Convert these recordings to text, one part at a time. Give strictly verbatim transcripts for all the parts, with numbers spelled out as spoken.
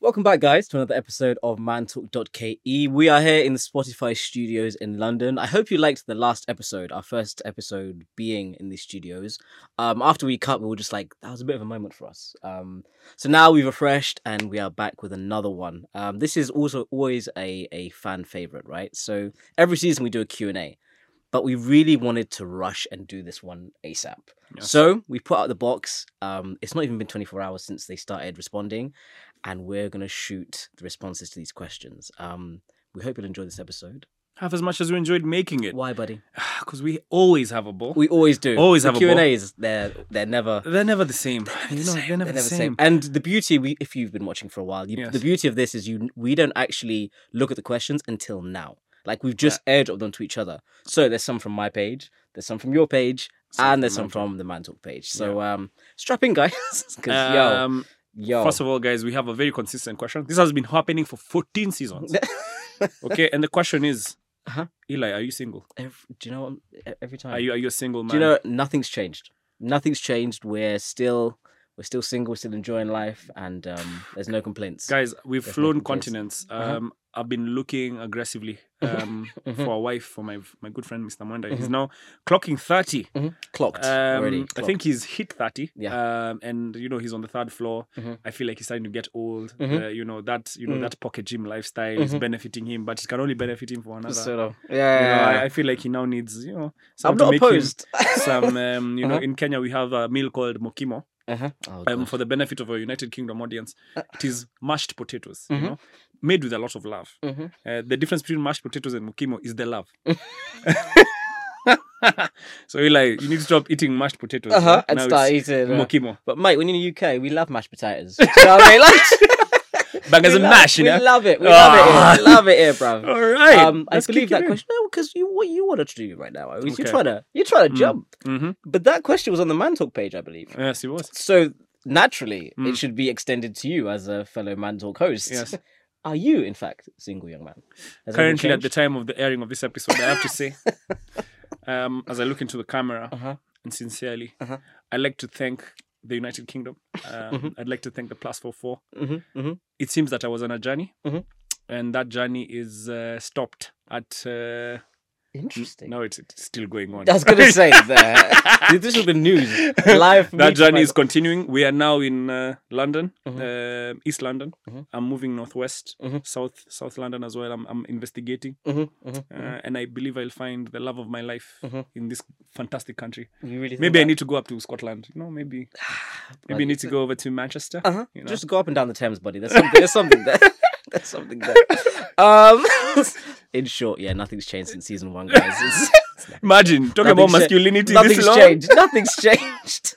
Welcome back, guys, to another episode of Man Talk dot K E. We are here in the Spotify studios in London. I hope you liked the last episode, our first episode being in these studios. Um, after we cut, we were just like, that was a bit of a moment for us. Um, so now we've refreshed and we are back with another one. Um, this is also always a, a fan favorite, right? So every season we do a Q and A. But we really wanted to rush and do this one ASAP. Yes. So we put out the box. Um, it's not even been twenty-four hours since they started responding. And we're going to shoot the responses to these questions. Um, we hope you'll enjoy this episode. Half as much as we enjoyed making it. Why, buddy? Because we always have a ball. We always do. Always the have Q and a A's, they're, they're never... They're never the same. They're never, you the, know, same. They're never, they're never the, same. the same. And the beauty, we, if you've been watching for a while, you, yes. the beauty of this is you we don't actually look at the questions until now. Like, we've just yeah. airdropped them to each other. So there's some from my page, there's some from your page, some and there's some from the Man Talk page. So yeah. um, strap in, guys. Because, um, yo, yo. First of all, guys, we have a very consistent question. This has been happening for fourteen seasons. Okay, and the question is, uh-huh. Eli, are you single? Every, do you know what? Every time. Are you, are you a single man? Do you know, nothing's changed. Nothing's changed. We're still... We're still single, we're still enjoying life, and um, there's no complaints. Guys, we've there's flown no continents. Um, uh-huh. I've been looking aggressively um, mm-hmm. for a wife for my my good friend, Mister Mwenda. Mm-hmm. He's now clocking thirty. Mm-hmm. Clocked um, already. Clocked. I think he's hit thirty. Yeah. Um, and, you know, he's on the third floor. Mm-hmm. I feel like he's starting to get old. Mm-hmm. Uh, you know, that you know mm-hmm. that pocket gym lifestyle mm-hmm. is benefiting him, but it can only benefit him for another. Sort of. Yeah. You know, I, I feel like he now needs, you know, I'm not opposed. some, um, you uh-huh. know, in Kenya we have a meal called Mokimo. Uh-huh. Oh, um, for the benefit of a United Kingdom audience, it is mashed potatoes, mm-hmm. you know, made with a lot of love. Mm-hmm. Uh, the difference between mashed potatoes and mokimo is the love. So you're like, you need to stop eating mashed potatoes uh-huh. right? and now start eating uh, mokimo. But mate, when you're in the U K, we love mashed potatoes. Do you know what I mean? Like, bangers and mash, you know. We love it. We oh. love it here. We love it here, bro. All right. Um, I believe that question. No, because you what you wanted to do right now. Okay. You're trying to you're trying to mm. jump. Mm-hmm. But that question was on the Man Talk page, I believe. Yes, it was. So naturally, mm. it should be extended to you as a fellow Man Talk host. Yes. Are you, in fact, a single young man? Has Currently, at the time of the airing of this episode, I have to say, um, as I look into the camera, uh-huh. and sincerely, uh-huh. I'd like to thank the United Kingdom. Um, mm-hmm. I'd like to thank the Plus four four. Mm-hmm. Mm-hmm. It seems that I was on a journey, mm-hmm. and that journey is uh, stopped at... Uh, Interesting. No, it's, it's still going on. I was going to say that. This is the news. Live. That journey is continuing. We are now in uh, London, mm-hmm. uh, East London. Mm-hmm. I'm moving northwest, mm-hmm. south South London as well. I'm, I'm investigating. Mm-hmm. Mm-hmm. Uh, and I believe I'll find the love of my life mm-hmm. in this fantastic country. You really maybe I that? need to go up to Scotland. You know, maybe maybe I need to go over to Manchester. Uh-huh. You know? Just go up and down the Thames, buddy. There's something, there's something there. There's something there. Um, in short, yeah, nothing's changed since season one, guys. It's, it's Imagine talking about masculinity. Nothing's this long. changed. Nothing's changed.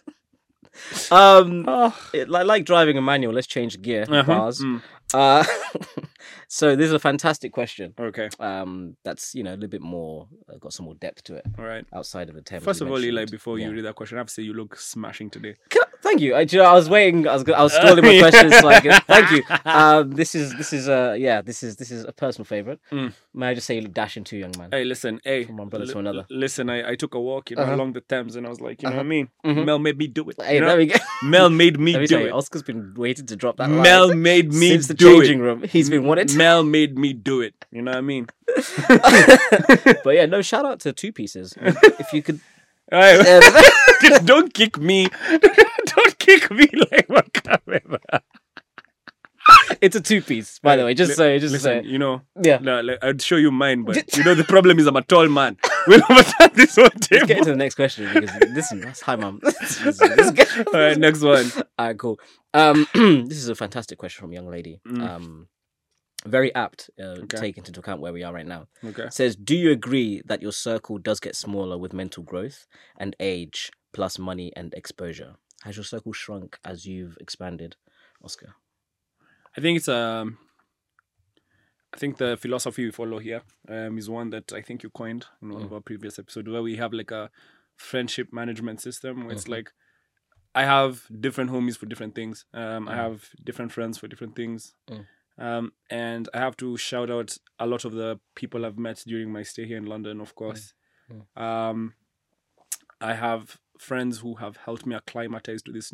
Um, oh. it, like, like driving a manual. Let's change gear. Uh-huh. Bars. Mm. Uh, so this is a fantastic question. Okay. Um, that's you know a little bit more uh, got some more depth to it. All right. Outside of the Thames. First of all, Eli, before yeah. you read that question, I have to say you look smashing today. Can I, thank you. I, you know, I was waiting. I was I was stalling my questions. So I could, thank you. Um, this is this is uh yeah this is this is a personal favorite. Mm. May I just say you look dashing too, young man. Hey, listen, hey, from one brother li- to another. Listen, I, I took a walk, you know, uh-huh. along the Thames, and I was like, you uh-huh. know what I mean? Mm-hmm. Mel made me do it. Hey, you know? there we go. Mel made me Let me do tell you, it. Oscar's been waiting to drop that line. Mel made me since the do changing it. room. He's been wanted. Mel made me do it. You know what I mean? But yeah, no, shout out to Two Pieces. If you could. Right. Just don't kick me. Don't kick me like my camera. It's a two piece, by the way. Just say, just Listen, say. you know. Yeah. No, like, I'd show you mine, but you know the problem is I'm a tall man. We'll overturn this one table. Let's get into the next question because listen, that's hi, mum. All right, next one. All right, cool. Um, this is a fantastic question from a young lady. Mm. Um, very apt, uh, Okay. taking into account where we are right now. Okay. It says, do you agree that your circle does get smaller with mental growth and age plus money and exposure? Has your circle shrunk as you've expanded, Oscar? I think it's um. I think the philosophy we follow here um, is one that I think you coined in one Mm. of our previous episodes, where we have like a friendship management system where it's Mhm. like I have different homies for different things. Um, I Mm. have different friends for different things. Mm. Um, and I have to shout out a lot of the people I've met during my stay here in London, of course. Mm. Um, I have friends who have helped me acclimatize to this new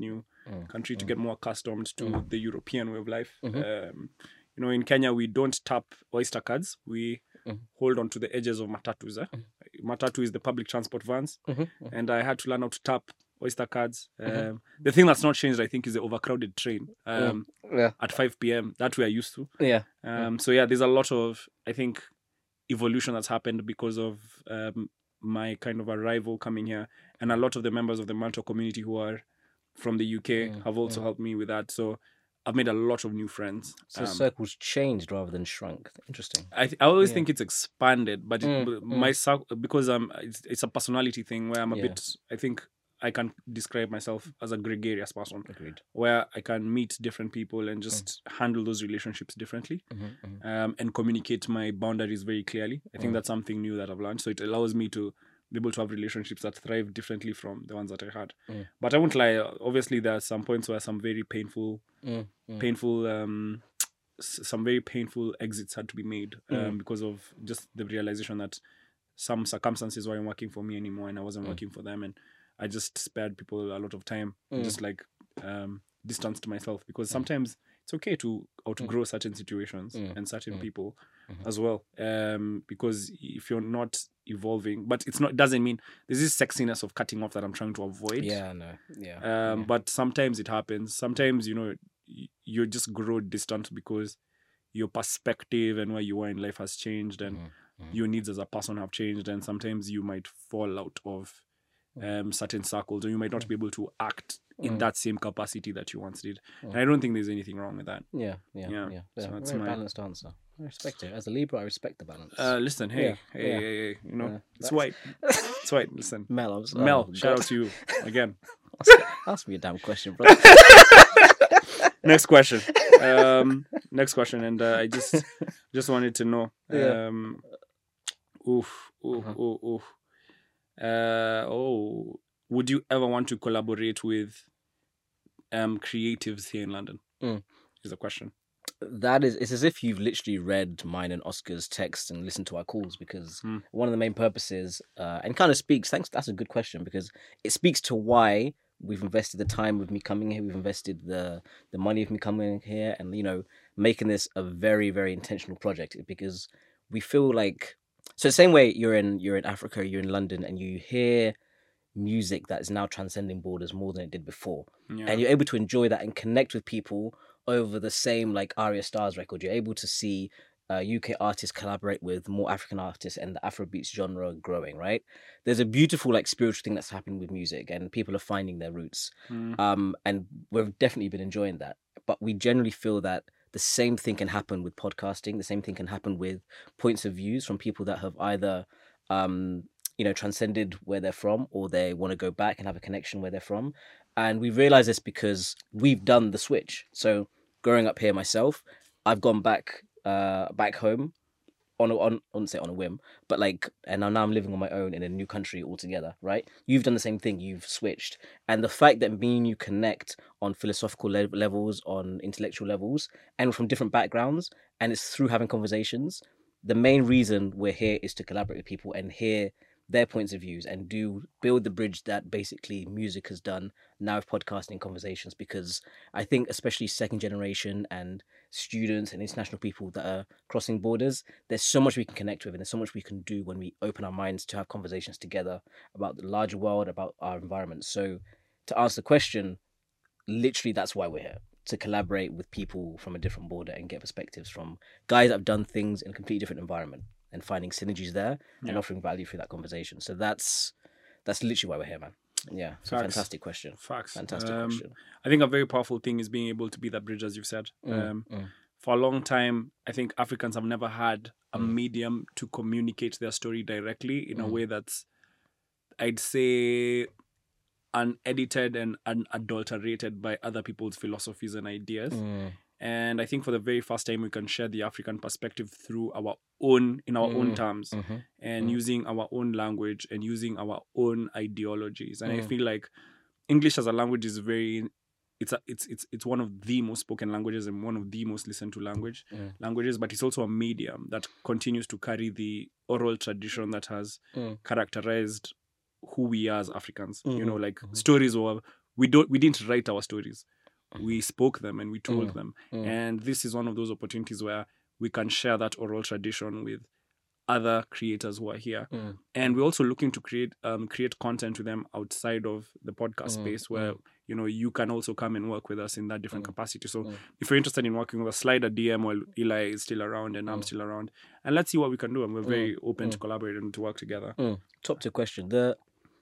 mm, country to mm. get more accustomed to Mm. the European way of life. Mhm. Um, you know, in Kenya, we don't tap Oyster cards. We Mm. hold on to the edges of matatus. Eh? Mm. Matatu is the public transport vans. Mhm, mhm. And I had to learn how to tap Oyster cards. Um, Mhm. The thing that's not changed, I think, is the overcrowded train um, Yeah. at five p.m. That we are used to. Yeah. Um, so, yeah, there's a lot of, I think, evolution that's happened because of um, my kind of arrival coming here. And a lot of the members of the Malta community who are from the U K Mm, have also mm. helped me with that. So I've made a lot of new friends. So Um, circles changed rather than shrunk. Interesting. I th- I always Yeah. think it's expanded, but it, Mm, b- mm. my cir- because um it's, it's a personality thing where I'm a Yeah. bit. I think I can describe myself as a gregarious person, Agreed. where I can meet different people and just handle those relationships differently, Mhm, mhm. um, and communicate my boundaries very clearly. I think Mm. that's something new that I've learned. So it allows me to be able to have relationships that thrive differently from the ones that I had. Mm. But I won't lie. Obviously, there are some points where some very painful, Mm, mm. painful, um, s- some very painful exits had to be made um, Mm. because of just the realization that some circumstances weren't working for me anymore, and I wasn't Mm. working for them, and I just spared people a lot of time, and Mm. just like um, distanced myself, because sometimes it's okay to outgrow certain situations Mm. and certain Mm. people Mhm. as well, um, because if you're not evolving, but it's not doesn't mean there's this sexiness of cutting off that I'm trying to avoid. Yeah, no. Yeah. Um, yeah. But sometimes it happens. Sometimes, you know, y- you just grow distant because your perspective and where you are in life has changed, and Mhm, mhm. your needs as a person have changed. And sometimes you might fall out of um, certain circles, or you might not be able to act in Mm. that same capacity that you once did. Mm. And I don't think there's anything wrong with that. Yeah, yeah, Yeah, yeah. so yeah. that's Very my- balanced answer. I respect it. As a Libra, I respect the balance. Uh, listen, hey, Yeah, hey, yeah. hey, hey, you know, Yeah, it's that's- white. It's white. Listen, Mel, I was, Mel, oh, shout God. out to you again. ask, ask me a damn question, bro. Next question. Um, next question, and uh, I just just wanted to know. Yeah. Um, oof, oof, Uh-huh. oof, oof. Uh, oh, would you ever want to collaborate with um creatives here in London? Mm. Is the question. That is, it's as if you've literally read mine and Oscar's text and listened to our calls, because Hmm. one of the main purposes, uh, and kind of speaks, thanks, that's a good question, because it speaks to why we've invested the time with me coming here, we've invested the the money of me coming here, and, you know, making this a very, very intentional project, because we feel like, so the same way you're in, you're in Africa, you're in London, and you hear music that is now transcending borders more than it did before. Yeah. And you're able to enjoy that and connect with people over the same, like Arya Star's record. You're able to see uh, U K artists collaborate with more African artists, and the Afrobeats genre growing, right? There's a beautiful, like, spiritual thing that's happening with music, and people are finding their roots. Mm. Um, and we've definitely been enjoying that. But we generally feel that the same thing can happen with podcasting. The same thing can happen with points of views from people that have either um, you know, transcended where they're from, or they want to go back and have a connection where they're from. And we realize this because we've done the switch. So growing up here myself, I've gone back uh back home on a, on I wouldn't say on a whim, but like, and now I'm living on my own in a new country altogether, right? You've done the same thing. You've switched, and the fact that me and you connect on philosophical le- levels, on intellectual levels, and from different backgrounds, and it's through having conversations. The main reason we're here is to collaborate with people and hear their points of views, and do build the bridge that basically music has done now with podcasting conversations. Because I think especially second generation and students and international people that are crossing borders, there's so much we can connect with, and there's so much we can do when we open our minds to have conversations together about the larger world, about our environment. So to answer the question, literally that's why we're here, to collaborate with people from a different border and get perspectives from guys that have done things in a completely different environment, and finding synergies there and Yeah. offering value through that conversation. So that's that's literally why we're here, man. Yeah, it's a Facts. fantastic question. Facts. Fantastic Um, question. I think a very powerful thing is being able to be that bridge, as you've said. Mm, Um, mm, for a long time, I think Africans have never had a Mm. medium to communicate their story directly in a Mm. way that's, I'd say, unedited and unadulterated by other people's philosophies and ideas. mm, And I think for the very first time, we can share the African perspective through our own, in our own Mm. terms, mhm, and Mm. using our own language and using our own ideologies. And I Mm. feel like English as a language is very, it's a, it's it's it's one of the most spoken languages and one of the most listened to language Mm. languages. But it's also a medium that continues to carry the oral tradition that has Mm. characterized who we are as Africans. You know, Mhm, like mhm. stories were we don't we didn't write our stories. We spoke them and we told Mm, them. mm. And this is one of those opportunities where we can share that oral tradition with other creators who are here. Mm. And we're also looking to create um create content with them outside of the podcast Mm, space where you know you can also come and work with us in that different Mm, capacity. So mm. if you're interested in working with us, slide a D M while Eli is still around and I'm Mm. still around. And let's see what we can do. And we're very Mm, open to mm. collaborate and to work together. Mm. Top tier question. The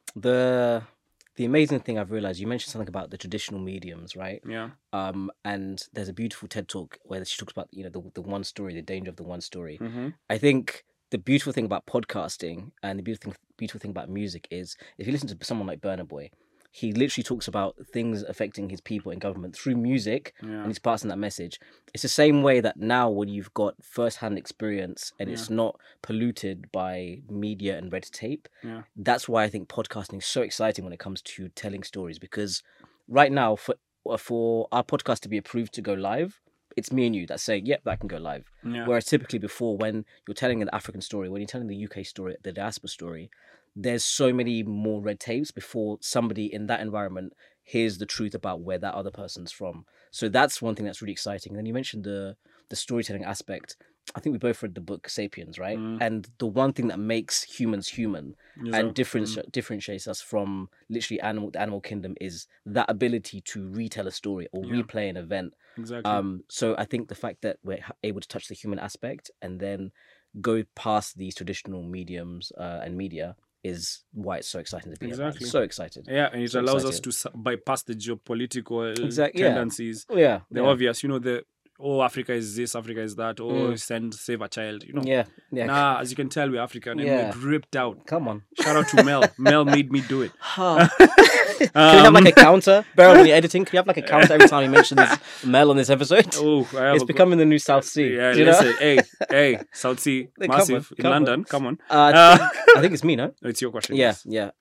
the the amazing thing I've realized, you mentioned something about the traditional mediums, right? Yeah. Um, and there's a beautiful TED talk where she talks about, you know, the the one story, the danger of the one story. Mm-hmm. I think the beautiful thing about podcasting and the beautiful thing, beautiful thing about music is if you listen to someone like Burna Boy, he literally talks about things affecting his people in government through music, Yeah. and he's passing that message. It's the same way that now when you've got first-hand experience and it's not polluted by media and red tape, Yeah. that's why I think podcasting is so exciting when it comes to telling stories, because right now for for our podcast to be approved to go live, it's me and you that say, yep, that can go live. Yeah. Whereas typically before, when you're telling an African story, when you're telling the U K story, the diaspora story, there's so many more red tapes before somebody in that environment hears the truth about where that other person's from. So that's one thing that's really exciting. And then you mentioned the the storytelling aspect. I think we both read the book Sapiens, right? Mm. And the one thing that makes humans human Yes, and sir. differenti- differentiates us from literally animal the animal kingdom is that ability to retell a story or Yeah. replay an event. Exactly. Um, so I think the fact that we're ha- able to touch the human aspect and then go past these traditional mediums uh, and media is why it's so exciting to be here, man. Exactly. So excited. Yeah, and it So allows us excited. to s- bypass the geopolitical Exact- yeah. tendencies. Oh, yeah. The yeah. obvious, you know, the oh, Africa is this, Africa is that, oh, Mm. send, save a child, you know. Yeah. Yeah. Nah, as you can tell, we're African and Yeah. we're gripped out. Come on. Shout out to Mel. Mel made me do it. Huh. Can you have like a counter? Beryl, when you're editing, can you have like a counter every time he mentions Mel on this episode? Oh, I have It's a- becoming the new South Sea. Yeah, you know? listen, hey, hey, South Sea, Come on, massive in come on. London. Come on. Uh, I, Uh, think, I think it's me, no? It's your question. Yeah, yes. yeah.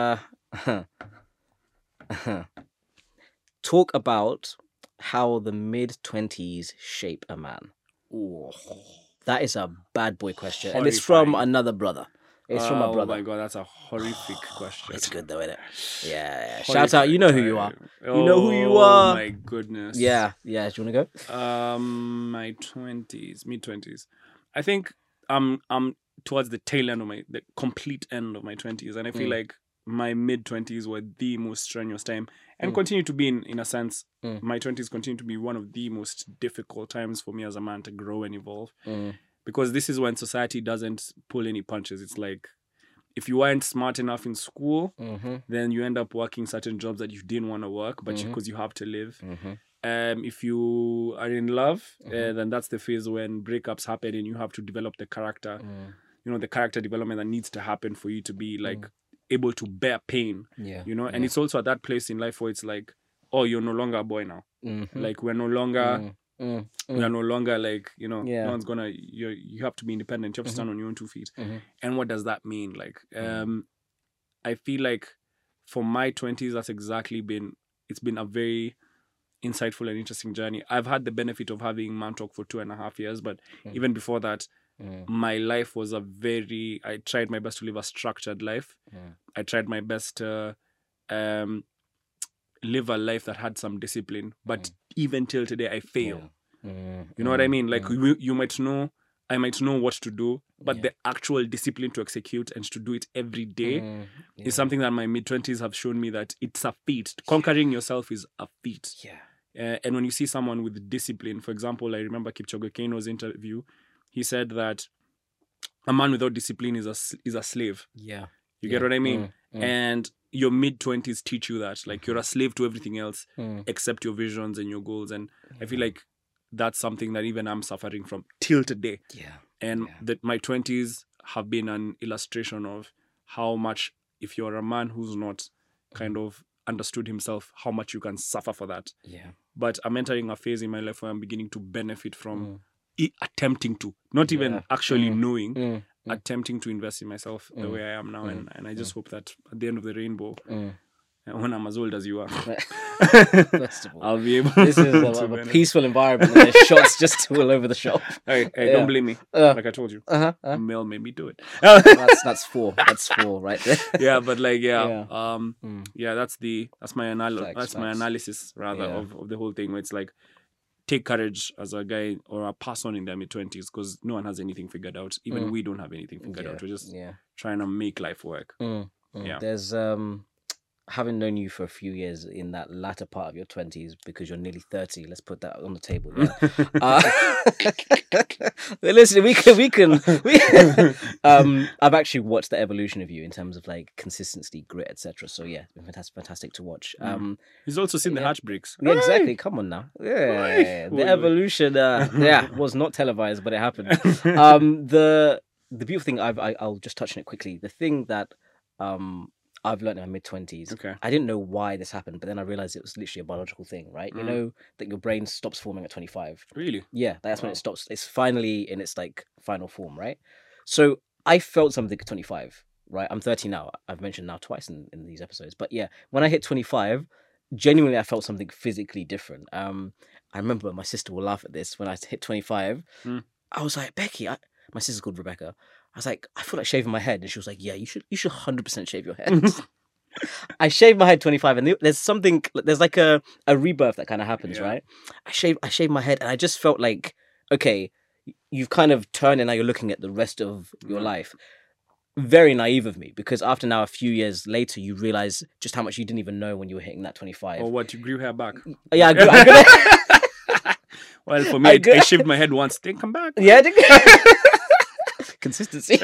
Uh, talk about how the mid twenties shape a man. Ooh. That is a bad boy question, and it's from Horrifying. another brother. It's from a Oh brother. my god, that's a horrific question. It's good though, isn't it? Yeah, yeah. Shout out, you know who you are. Horrifying. You know who you Oh are. my goodness. Yeah, yeah. Do you want to go? Um, my twenties, mid twenties. I think I'm I'm towards the tail end of my the complete end of my twenties, and I feel Mm. like my mid twenties were the most strenuous time, and Mm. continue to be in in a sense. Mm. My twenties continue to be one of the most difficult times for me as a man to grow and evolve, Mm. because this is when society doesn't pull any punches. It's like if you weren't smart enough in school, Mm-hmm. then you end up working certain jobs that you didn't want to work, but Mhm. because you have to live. Mm-hmm. Um, if you are in love, uh, Mhm. then that's the phase when breakups happen and you have to develop the character, Mm. you know, the character development that needs to happen for you to be like able to bear pain, Yeah. you know. And yeah. it's also at that place in life where it's like, oh, you're no longer a boy now. Mhm. Like we're no longer, Mm. Mm. we are no longer like, you know, Yeah. no one's gonna. You you have to be independent. You have to stand on your own two feet. Mhm. And what does that mean? Like, Mm. um, I feel like for my twenties, that's exactly been. It's been a very insightful and interesting journey. I've had the benefit of having Man Talk for two and a half years, but Mm. even before that, Mm. my life was a very. I tried my best to live a structured life. Mm. I tried my best to um, live a life that had some discipline. But Mm. even till today, I fail. Yeah. Mm. You know what I Mm. mean? Like Mm. you, you might know, I might know what to do, but Yeah. the actual discipline to execute and to do it every day Mm. Yeah. is something that my mid twenties have shown me that it's a feat. Conquering yourself is a feat. Yeah. Uh, and when you see someone with discipline, for example, I remember Kipchoge Keino's interview. He said that a man without discipline is a s- is a slave. Yeah. You Yeah. get what I mean? Mm. Mm. And your mid twenties teach you that, like you're a slave to everything else Mm. except your visions and your goals. And I feel like that's something that even I'm suffering from till today. Yeah. And Yeah. that my twenties have been an illustration of how much, if you're a man who's not kind of understood himself, how much you can suffer for that. Yeah. But I'm entering a phase in my life where I'm beginning to benefit from Mm. i- attempting to, not even Yeah. actually Mm. knowing, Mm. Mm. attempting to invest in myself the Mm. way I am now. Mm. And, and I just hope that at the end of the rainbow, Mm. when I'm as old as you are. First of all, I'll be able this is a, to a manage. peaceful environment. And there's shots just all over the shop. Hey, hey Yeah. don't blame me. Uh, Like I told you. uh-huh, uh-huh. Mel made me do it. That's that's four. That's four right there. yeah, but like yeah, Yeah. um, Mm. yeah, that's the that's my anal- Facts, that's my facts. analysis rather Yeah. of, of the whole thing. Where it's like take courage as a guy or a person in their mid twenties because no one has anything figured out. Even Mm. we don't have anything figured Yeah, out. We're just yeah. trying to make life work. Mm, mm. Yeah. There's um having known you for a few years in that latter part of your twenties because you're nearly thirty. Let's put that on the table. Yeah. uh, but listen, we can we can we, um I've actually watched the evolution of you in terms of like consistency, grit, et cetera. So yeah, it's been fantastic, fantastic to watch. Mm. Um, He's also seen the Yeah. hatch bricks. yeah, exactly. Come on now. Yeah, Oi. the Oi, oi. evolution. Uh, yeah, was not televised, but it happened. um the the beautiful thing I've I, I'll just touch on it quickly. The thing that um I've learned in my mid twenties. Okay. I didn't know why this happened, but then I realized it was literally a biological thing, right? You Mm. know that your brain stops forming at twenty-five. Really? Yeah, that's when Wow. it stops. It's finally in its like final form, right? So I felt something at twenty-five, right? I'm thirty now. I've mentioned now twice in, in these episodes, but yeah, when I hit twenty-five, genuinely I felt something physically different. Um, I remember my sister will laugh at this when I hit twenty-five. Mm. I was like, Becky, I, my sister's called Rebecca. I was like, I feel like shaving my head, and she was like, Yeah, you should, you should one hundred percent shave your head. I shaved my head twenty-five, and there's something, there's like a, a rebirth that kind of happens, Yeah. right? I shave, I shaved my head, and I just felt like, okay, you've kind of turned, and now you're looking at the rest of your Yeah. life. Very naive of me, because after now a few years later, you realize just how much you didn't even know when you were hitting that twenty-five. Or what? You grew hair back? Yeah, I grew, I grew, Well, for me, I I, grew- I shaved my head once. Then come back. yeah, I did- consistency.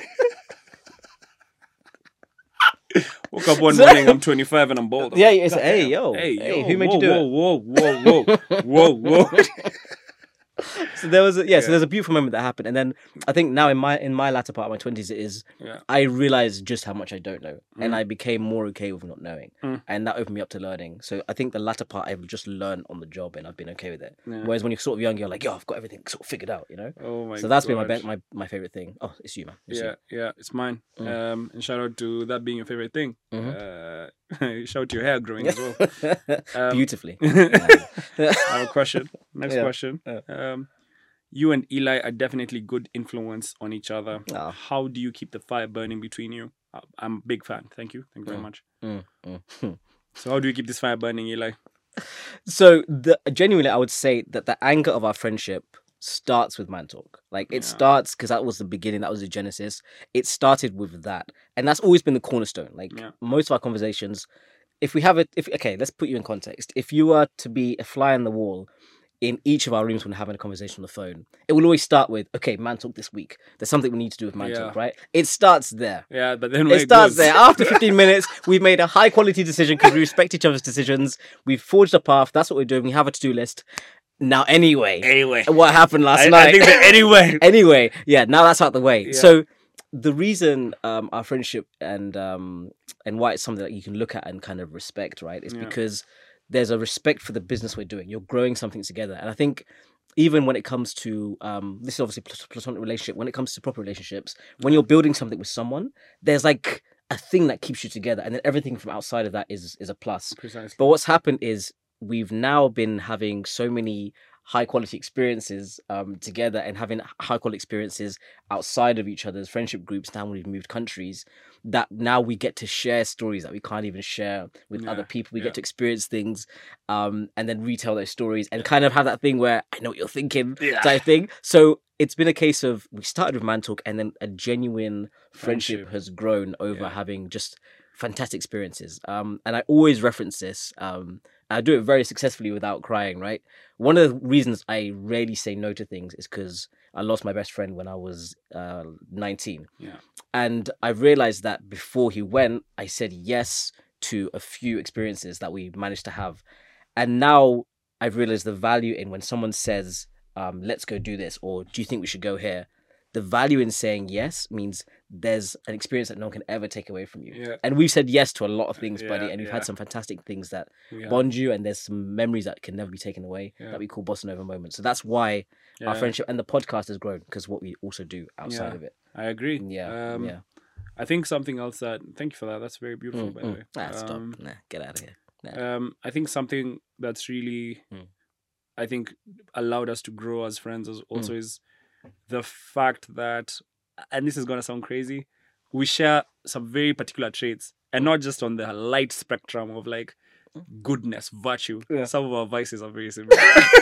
Woke up one So- morning, I'm twenty-five and I'm bald. Yeah, it's God hey damn. yo, hey, hey, yo, who made whoa, you do it? whoa, Whoa, whoa, whoa, whoa, whoa. So there was a, yeah, so Yeah. there's a beautiful moment that happened, and then I think now in my in my latter part of my twenties, it is Yeah. I realized just how much I don't know, and Mm. I became more okay with not knowing, Mm. and that opened me up to learning. So I think the latter part I've just learned on the job, and I've been okay with it. Yeah. Whereas when you're sort of young, you're like, yo, I've got everything sort of figured out, you know. Oh my So that's been my, God. be- my my favorite thing. Oh, it's you, man. It's Yeah, yeah, it's mine. Mm. Um, and shout out to that being your favorite thing. Mhm. Uh, shout out to your hair growing as well. you. Um, Beautifully. I have a question. Next Yeah. question. Yeah. Um, you and Eli are definitely good influence on each other. Ah. How do you keep the fire burning between you? I- I'm a big fan. Thank you. Thank you very Mm. much. Mm, mm. So how do you keep this fire burning, Eli? So the genuinely, I would say that the anger of our friendship starts with Man Talk. Like it Yeah. starts because that was the beginning, that was the genesis. It started with that, and that's always been the cornerstone. Like Yeah. most of our conversations, if we have it, if okay, let's put you in context. If you are to be a fly on the wall in each of our rooms when we're having a conversation on the phone, it will always start with, okay, Man Talk this week. There's something we need to do with Man Yeah. Talk, right? It starts there. Yeah, but then when It starts goes, there. After fifteen minutes, we've made a high quality decision because we respect each other's decisions. We've forged a path. That's what we're doing. We have a to do list. Now, anyway, Anyway, what happened last I, night? I think that anyway. anyway, yeah, now that's out the way. Yeah. So the reason um, our friendship and um, and why it's something that you can look at and kind of respect, right, is Yeah. because there's a respect for the business we're doing. You're growing something together, and I think even when it comes to um, this is obviously plat- platonic relationship. When it comes to proper relationships, when you're building something with someone, there's like a thing that keeps you together, and then everything from outside of that is is a plus. Precisely. But what's happened is we've now been having so many high quality experiences um, together and having high quality experiences outside of each other's friendship groups. Now we've moved countries, that now we get to share stories that we can't even share with Yeah, other people. We yeah. get to experience things um, and then retell those stories and kind of have that thing where I know what you're thinking Yeah. type thing. So it's been a case of we started with Man Talk and then a genuine friendship, Friendship. has grown over Yeah. having just fantastic experiences. Um, and I always reference this. Um, I do it very successfully without crying, right? One of the reasons I rarely say no to things is because I lost my best friend when I was uh, nineteen. Yeah. And I realized that before he went, I said yes to a few experiences that we managed to have. And now I've realized the value in when someone says, um, let's go do this, or do you think we should go here? The value in saying yes means there's an experience that no one can ever take away from you. Yeah. And we've said yes to a lot of things, buddy, Yeah, and we've yeah. had some fantastic things that We have- bond you, and there's some memories that can never be taken away Yeah. that we call Bossa Nova moments. So that's why our Yeah. friendship and the podcast has grown, because what we also do outside Yeah. of it. I agree. Yeah, Um, yeah. I think something else that thank you for that. That's very beautiful, Mm, by the mm. way. Ah, stop. Um, Nah, get out of here. Nah. um, I think something that's really, Mm. I think, allowed us to grow as friends is also Mm. is the fact that, and this is gonna sound crazy, we share some very particular traits, and not just on the light spectrum of like goodness, virtue. Yeah. Some of our vices are very similar.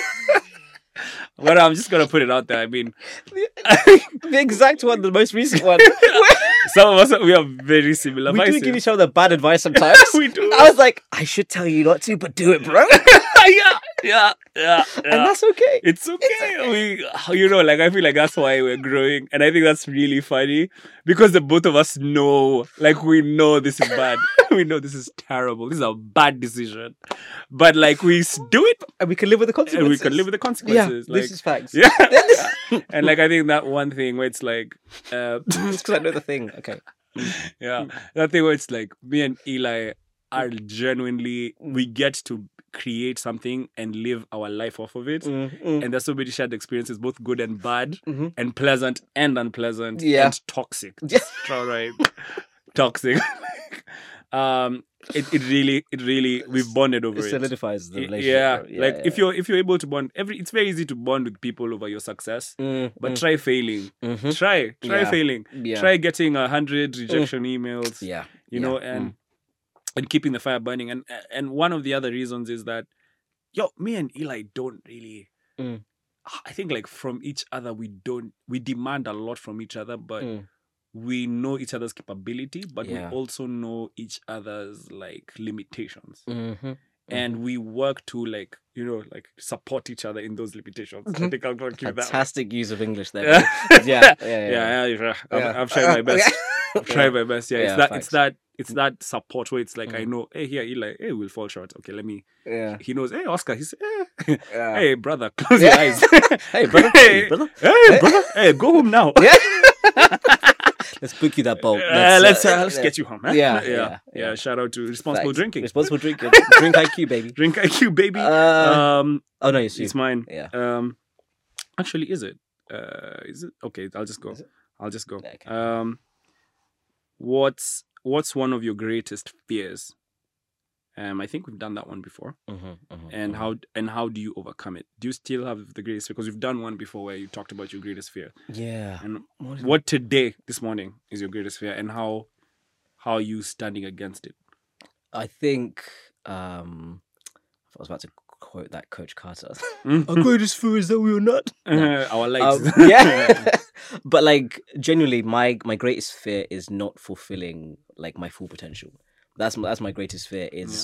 But I'm just gonna put it out there. I mean, The exact one, the most recent one. some of us we have very similar We vices. do give each other bad advice sometimes. We do. I was like, I should tell you not to, but do it, bro. yeah, yeah, yeah, And yeah. that's okay. It's okay. We, you know, like I feel like that's why we're growing, and I think that's really funny because the both of us know, like we know this is bad. We know this is terrible. This is a bad decision, but like we s- do it, And we can live with the and consequences. we can live with the Yeah, consequences. like, this is facts. yeah. And like I think that one thing where it's like, uh, It's because I know the thing. Okay. yeah, that thing where it's like me and Eli are genuinely we get to create something and live our life off of it. Mm, mm. And there's so many shared experiences, both good and bad, Mhm. and pleasant and unpleasant, Yeah. and toxic. Yeah. Just right, toxic. um, it, it really, it really, we've bonded over It it. solidifies the Y- relationship. Yeah, bro. like yeah. if you're if you're able to bond, every it's very easy to bond with people over your success, Mm, but mm, try failing. mhm. Try, try Yeah. failing. Yeah. Try getting a hundred rejection emails. Yeah. You yeah. know, and and keeping the fire burning. And and one of the other reasons is that, yo, me and Eli don't really. Mm. I think like from each other we don't we demand a lot from each other, but Mm. we know each other's capability, but Yeah. we also know each other's like limitations. Mhm. And we work to like, you know, like support each other in those limitations. I Mhm. think I'm going to keep that. Fantastic use of English there. Yeah. bro. yeah. Yeah. Yeah. Yeah, yeah, yeah. I've, Yeah. I've tried my best. Yeah. I've tried my best. Yeah, Yeah, it's that. facts. It's that. It's that support where it's like I Mm. know. Hey, here, Eli. Hey, we'll fall short. Okay, let me. Yeah. He knows. Hey, Oscar. He's. Eh. Yeah. Hey, brother, close Yeah. your eyes. Hey, brother. Hey, Hey, brother. Hey, brother. Hey, go home now. Yeah. Let's book you that boat. Uh, let's uh, uh, let's yeah. get you home. Eh? Yeah, yeah, yeah, yeah. yeah. Shout out to responsible Facts. drinking. Responsible drinking. Drink I Q, baby. Drink I Q, baby. Uh, um, oh no, it's you. it's mine. Yeah. Um, actually, is it? Uh, is it? Okay, I'll just go. Is it? I'll just go. Okay. Um, what's what's one of your greatest fears? Um, I think we've done that one before. Mhm, mhm, And mhm. how and how do you overcome it? Do you still have the greatest fear? Because we've done one before where you talked about your greatest fear. Yeah. And What is what today, this morning, is your greatest fear, and how how are you standing against it? I think um I was about to quote that Coach Carter. Mm. Our greatest fear is that we are not. Uh, our lights. Um, yeah. But like genuinely my my greatest fear is not fulfilling like my full potential. That's my, that's my greatest fear is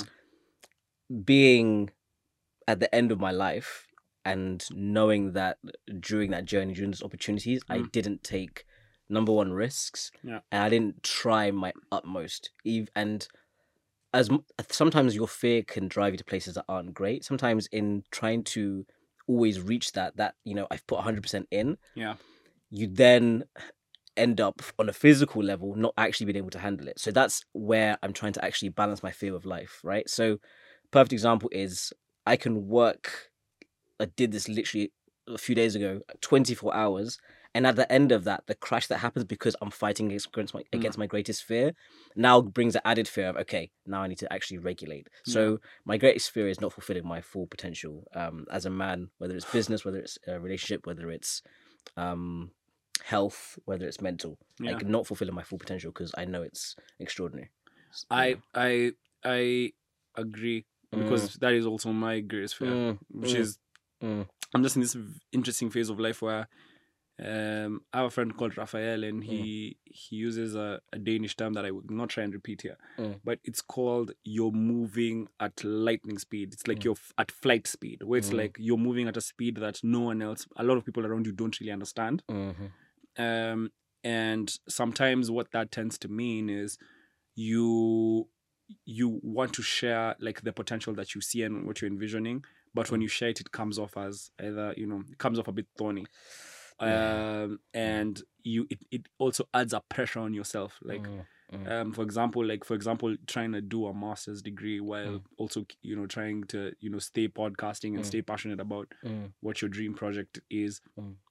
being at the end of my life and knowing that during that journey, during those opportunities, I Mm. didn't take number one risks, Yeah. and I didn't try my utmost. Eve and as m- sometimes your fear can drive you to places that aren't great. Sometimes in trying to always reach that, that you know I've put one hundred percent in, Yeah. you then end up on a physical level not actually being able to handle it. So that's where I'm trying to actually balance my fear of life, right? So perfect example is I can work. I did this literally a few days ago, twenty-four hours, and at the end of that, the crash that happens because I'm fighting against my, against my greatest fear now brings the added fear of, okay, now I need to actually regulate. So my greatest fear is not fulfilling my full potential um, as a man, whether it's business, whether it's a relationship, whether it's um, health, whether it's mental, Yeah. like not fulfilling my full potential because I know it's extraordinary. I I I agree because that is also my greatest fear, Mm, which mm, is mm. I'm just in this v- interesting phase of life where um, I have a friend called Raphael, and he he uses a, a Danish term that I will not try and repeat here, Mm. but it's called you're moving at lightning speed. It's like Mm. you're f- at flight speed, where it's Mm. like you're moving at a speed that no one else, a lot of people around you don't really understand. Mhm. Um, and sometimes what that tends to mean is you you want to share like the potential that you see and what you're envisioning, but when you share it, it comes off as either, you know, it comes off a bit thorny. Yeah. Um, and you it, it also adds a pressure on yourself. Like Mm, mm. um, for example, like for example, trying to do a master's degree while also, you know, trying to, you know, stay podcasting and Mm. stay passionate about Mm. what your dream project is. Mm.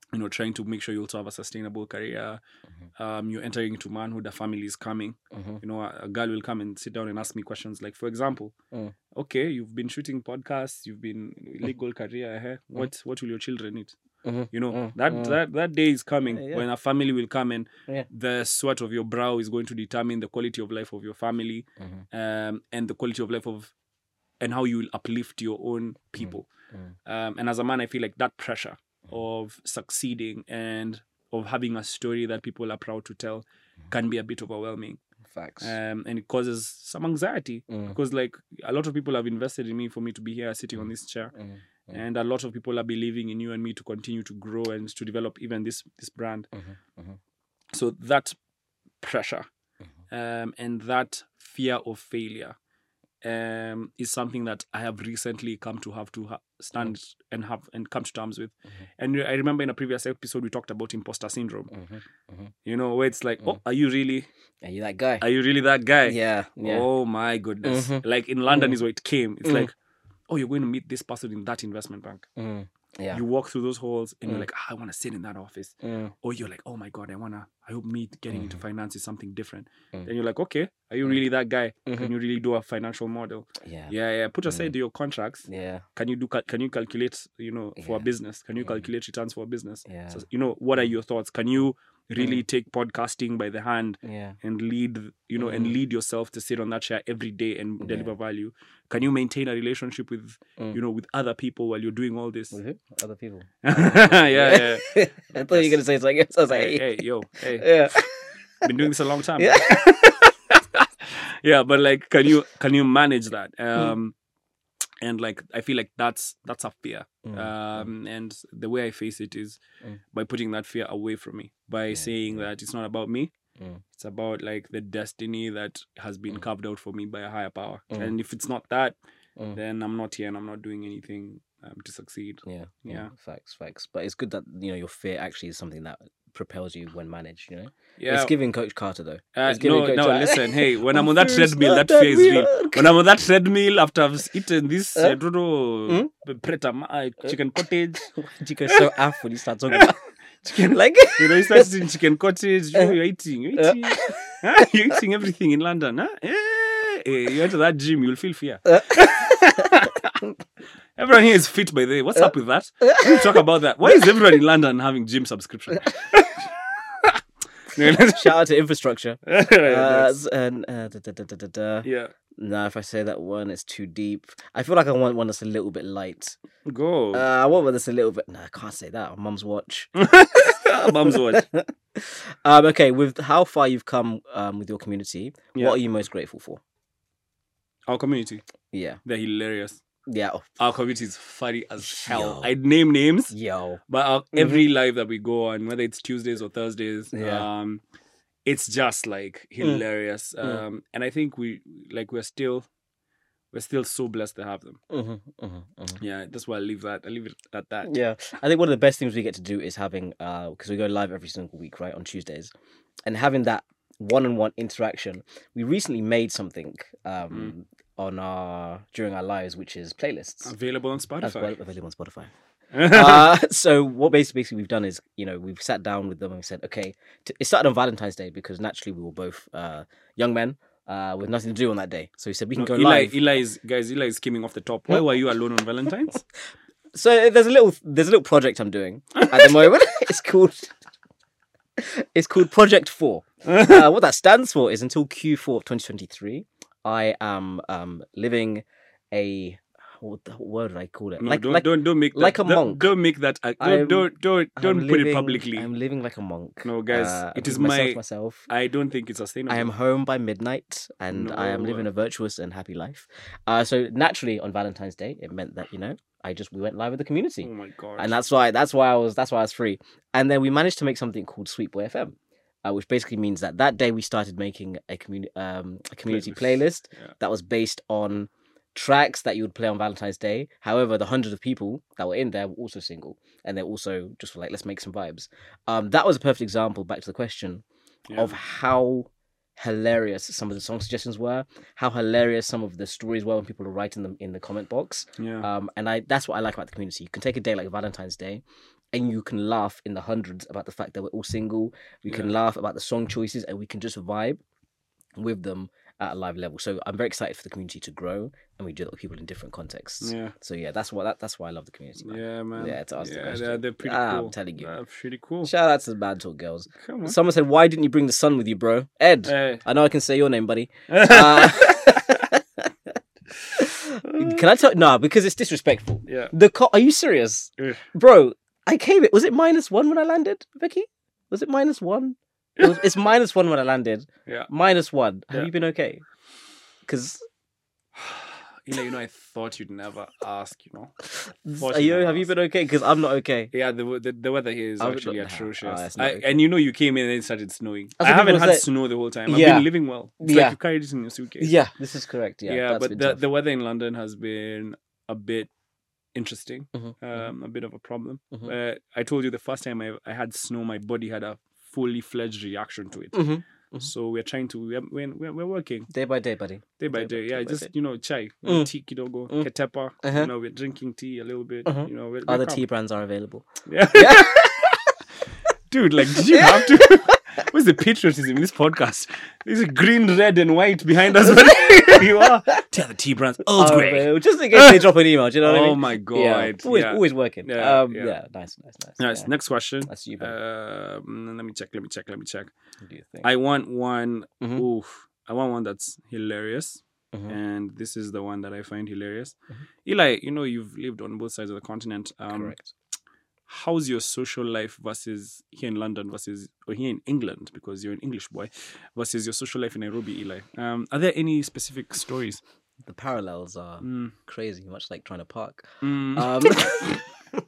you know, trying to make sure you also have a sustainable career. Mm-hmm. Um, you're entering into manhood, a family is coming. Mm-hmm. You know, a, a girl will come and sit down and ask me questions like, for example, Mm. okay, you've been shooting podcasts, you've been legal career, eh? what what will your children eat? Mm-hmm. You know, Mm. that, Mm. that that day is coming Yeah, yeah. when a family will come, and Yeah. the sweat of your brow is going to determine the quality of life of your family, Mm-hmm. um, and the quality of life of, and how you will uplift your own people. Mm. Um, and as a man, I feel like that pressure of succeeding and of having a story that people are proud to tell can be a bit overwhelming. Facts. Um, and it causes some anxiety Mm. because, like, a lot of people have invested in me for me to be here sitting on this chair, Mm. Mm. and a lot of people are believing in you and me to continue to grow and to develop even this this brand. Mm-hmm. Mm-hmm. So that pressure, Mm-hmm. um, and that fear of failure, um, is something that I have recently come to have to ha- stand mm. and have and come to terms with. Mm-hmm. And I remember in a previous episode we talked about imposter syndrome. Mm-hmm. Mm-hmm. You know, where it's like, Mm. oh, are you really? Are you that guy? Are you really that guy? Yeah. Yeah. Oh my goodness! Mm-hmm. Like in London Mm. is where it came. It's Mm. like, oh, you're going to meet this person in that investment bank. Mm. Yeah. You walk through those halls and Mm. you're like, ah, I want to sit in that office. Mm. Or you're like, oh my God, I want to, I hope me getting Mm. into finance is something different. Mm. Then you're like, okay, are you Mm. really that guy? Mm-hmm. Can you really do a financial model? Yeah. Yeah, yeah. Put aside Mm. your contracts. Yeah. Can you do, cal- can you calculate, you know, for a Yeah. business? Can you Mm. calculate returns for a business? Yeah. So, you know, what are your thoughts? Can you really Mm. take podcasting by the hand Yeah. and lead, you know, Mm. and lead yourself to sit on that chair every day and Yeah. deliver value? Can you maintain a relationship with, Mm. you know, with other people while you're doing all this? With who? Other people. yeah, yeah. I thought you were gonna say something else. I was like, Hey, hey, yo, hey. yeah. Been doing this a long time. Yeah. Yeah, but like, can you can you manage that? Um, and like, I feel like that's that's a fear. Mm. Um, and the way I face it is Mm. by putting that fear away from me, by Yeah, saying yeah. that it's not about me. Mm. It's about like the destiny that has been Mm. carved out for me by a higher power. Mm. And if it's not that, Mm. then I'm not here and I'm not doing anything um, to succeed. Yeah, yeah, Yeah. facts, facts. But it's good that you know your fear actually is something that propels you when managed. You know, Yeah. it's giving Coach Carter though. Uh, It's giving no, Coach no, Carter- listen, hey, when I'm My on that fear is treadmill, not that fear is real. real. When I'm on that treadmill after I've eaten this, Huh? I don't know, Hmm? pret- uh, chicken cottage, You go so off when you start talking about chicken, like you know, you start eating chicken cottage, you know, you're eating, you're Uh. eating, huh? You're eating everything in London, huh? Eh, eh, you enter that gym, you'll feel fear. Uh. Everyone here is fit, by the way. What's up with that? Let's talk about that. Why is everyone in London having gym subscription? shout out to infrastructure. Uh, Yes. and uh, da, da, da, da, da, da. Yeah, No, if I say that one, it's too deep. I feel like I want one that's a little bit light. go. Uh, I want one that's a little bit. No, I can't say that. On Mum's watch. Mum's watch. um, okay, with how far you've come um, with your community, Yeah. what are you most grateful for? Our community, Yeah, they're hilarious. yeah, oh, Our community is funny as hell. Yo. I'd name names, yo, but our, every live that we go on, whether it's Tuesdays or Thursdays, Yeah. um, it's just like hilarious. Mm. Um, and I think we like we're still we're still so blessed to have them. mm-hmm, mm-hmm, mm-hmm. Yeah, that's why I leave that. I leave it at that. Yeah, I think one of the best things we get to do is having uh because we go live every single week, right, on Tuesdays, and having that one-on-one interaction. We recently made something um Mm. on our during our lives, which is playlists. Available on As Spotify. well, available on Spotify. uh, so what basically, basically we've done is, you know, we've sat down with them and we said, okay, t- it started on Valentine's Day because naturally we were both uh, young men uh, with nothing to do on that day. So we said we can No, go Eli, live. Eli is guys. Eli is skimming off the top. Why were you alone on Valentine's? So there's a little there's a little project I'm doing at the moment. It's called it's called Project Four. Uh, what that stands for is until Q four of twenty twenty-three, I am um, living a what, the, what word did I call it? No, like don't, like don't don't make that, like a don't, monk. Don't make that. Uh, I'm- don't don't don't, I'm don't put living- it publicly. I'm living like a monk. No, guys, Uh, I it is keep myself my- to myself. I don't think it's sustainable. I am home by midnight, and I am No. living a virtuous and happy life. Uh, so naturally, on Valentine's Day, it meant that you know I just we went live with the community. Oh my god. And that's why that's why I was that's why I was free. And then we managed to make something called Sweet Boy F M, uh, which basically means that that day we started making a community um, a community Playlist. playlist Yeah. that was based on tracks that you would play on Valentine's Day. However, the hundreds of people that were in there were also single, and they're also just like, let's make some vibes. Um, that was a perfect example. Back to the question Yeah. of how hilarious some of the song suggestions were, how hilarious some of the stories were when people were writing them in the comment box. yeah. Um, and I that's what I like about the community. You can take a day like Valentine's Day, and you can laugh in the hundreds about the fact that we're all single. We can Yeah. laugh about the song choices, and we can just vibe with them at a live level. So I'm very excited for the community to grow, and we do that with people in different contexts. Yeah. So yeah, that's what that, that's why I love the community, man. Yeah, man. Yeah, to ask the yeah, question. they're, they're pretty Ah, cool. I'm telling you. They're pretty cool. Shout out to the Bad Talk girls. Come on. Someone said, "Why didn't you bring the sun with you, bro?" Ed, Hey. I know I can say your name, buddy. Uh, can I tell? No, because it's disrespectful. Yeah. The co- Are you serious, Ugh. bro? I came it. Was it minus one when I landed, Vicky? Was it minus one? It was, it's minus one when I landed. Yeah. Minus one. Have Yeah. you been okay? Because You know, you know, I thought you'd never ask, you know. are you? Have you been okay? Because I'm not okay. Yeah, the the, the weather here is I would actually not- atrocious. Ah, it's not I, okay. and you know, you came in and then it started snowing. That's I what haven't people had say. snow the whole time. I've Yeah. been living well. It's Yeah. like you carried it in your suitcase. Yeah, this is correct. Yeah, Yeah, that's but been the, tough. the weather in London has been a bit interesting, Mhm, um, a bit of a problem. Mhm. Uh, I told you the first time I, I had snow, my body had a fully fledged reaction to it. Mhm. So we're trying to, we're, we're, we're working Day by day, buddy. day by Day by- day. Yeah, day by just, day. you know, chai, Mm. tea, kidogo, Mm. ketepa. Uh-huh. You know, we're drinking tea a little bit. Uh-huh. You know, we're, we're Other calm. tea brands are available. Yeah. Dude, like, did you have to? Where's the patriotism in this podcast? There's a green, red, and white behind us. But you are. Tell the tea brands. Earl Oh, Grey. man, just in case they drop an email. Do you know what I Oh mean? my god. Yeah, always, Yeah. always working. Yeah, um, yeah. yeah. nice, nice, nice. Nice. Yeah. Next question. That's you, buddy. Um, let me check. Let me check. Let me check. What do you think? I want one. Mhm. Oof. I want one that's hilarious. Mhm. And this is the one that I find hilarious. Mhm. Eli, you know, you've lived on both sides of the continent. Um, Correct. How's your social life versus here in London versus, or here in England, because you're an English boy, versus your social life in Nairobi, Eli? Um, are there any specific stories? The parallels are Mm. crazy, much like trying to park. Mm. Um,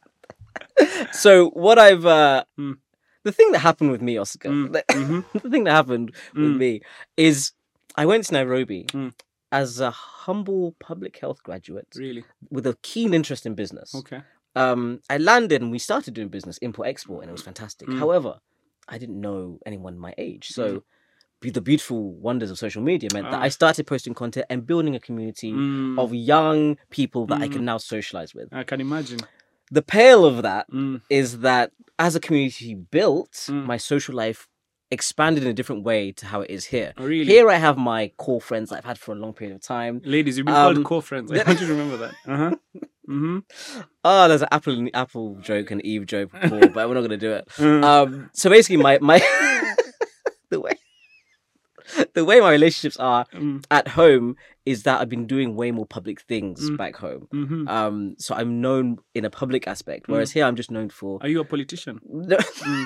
so what I've uh, Mm. the thing that happened with me, Oscar, Mm. the, Mhm. the thing that happened with Mm. me is I went to Nairobi Mm. as a humble public health graduate Really? with a keen interest in business. Okay. Um, I landed and we started doing business, import export, and it was fantastic. Mm. However, I didn't know anyone my age, so be- the beautiful wonders of social media meant that Ah. I started posting content and building a community Mm. of young people that I Mm. can now socialize with. I can imagine. The pale of that Mm. is that as a community built, Mm. my social life expanded in a different way to how it is here. Oh, really? Here I have my core friends that I've had for a long period of time. Ladies, you've been Um, called co-friends. I want you to remember that. Uh-huh. Mm-hmm. Oh, there's an Apple and Apple joke and Eve joke before, but we're not gonna do it. Mm. Um, so basically, my my the way the way my relationships are Mm. at home is that I've been doing way more public things Mm. back home. Mm-hmm. Um, so I'm known in a public aspect, whereas here I'm just known for. Are you a politician? No, Mm.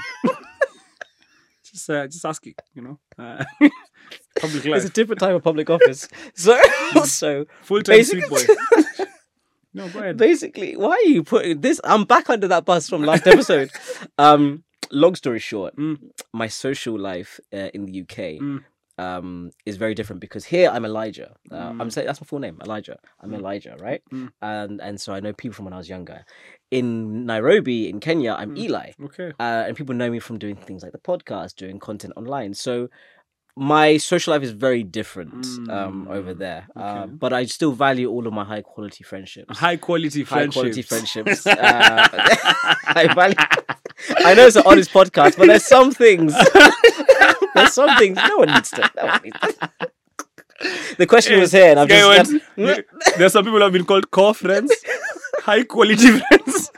just, uh, just asking, you know. Uh, public it's a life. different type of public office. So, so Full-time sweet boy. basically, No, go ahead. basically, why are you putting this? I'm back under that bus from last episode. um, long story short, Mm. my social life uh, in the U K Mm. um, is very different because here I'm Elijah. Uh, Mm. I'm saying that's my full name, Elijah. I'm Mm. Elijah, right? Mm. And and so I know people from when I was younger. In Nairobi, in Kenya, I'm Mm. Eli, Okay. uh, and people know me from doing things like the podcast, doing content online. So my social life is very different um, over Mm. there, uh, Okay. but I still value all of my high quality friendships. High quality High friendships. quality friendships. uh, I value. I know it's an honest podcast, but there's some things. There's some things no one needs to. No one needs to. The question was here, and I've Guy just. went, There's some people who have been called core friends, high quality friends.